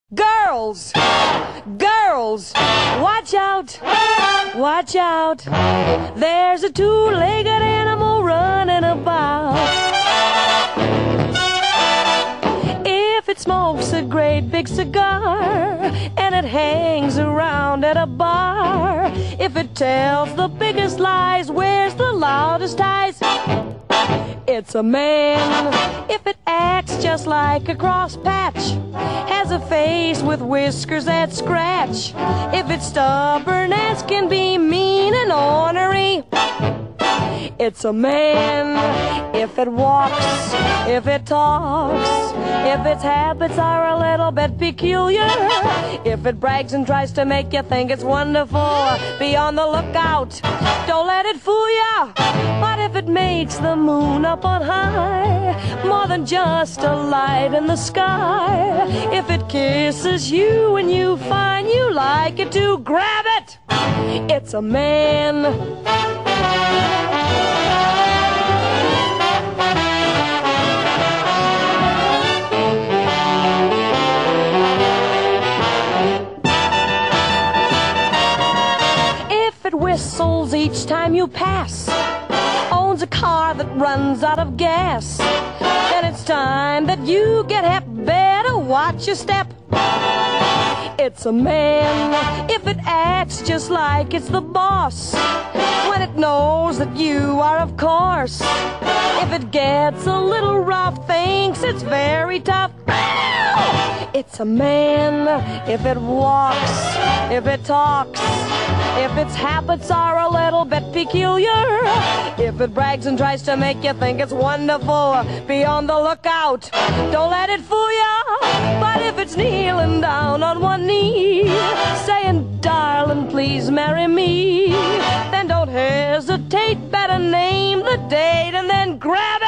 Girls, girls, watch out, watch out. There's a two-legged animal running about. If it smokes a great big cigar and it hangs around at a bar, if it tells the biggest lies, wears the loudest ties, it's a man. If it acts just like a cross patch, has a face with whiskers that scratch, if it's stubborn as can be, mean and ornery, it's a man. If it walks, if it talks, if its habits are a little bit peculiar, if it brags and tries to make you think it's wonderful, be on the lookout, don't let it fool ya. But if it makes the moon up on high, more than just a light in the sky, if it kisses you and you find you like it to grab it, it's a man. Whistles each time you pass, owns a car that runs out of gas, then it's time that you get hep. Better watch your step, it's a man. If it acts just like it's the boss, when it knows that you are, of course, if it gets a little rough, thinks it's very tough, it's a man. If it walks, if it talks, if its habits are a little bit peculiar, if it brags and tries to make you think it's wonderful, be on the lookout, don't let it fool ya. But if it's kneeling down on one knee, saying, darling, please marry me, then don't hesitate, better name the date and then grab it.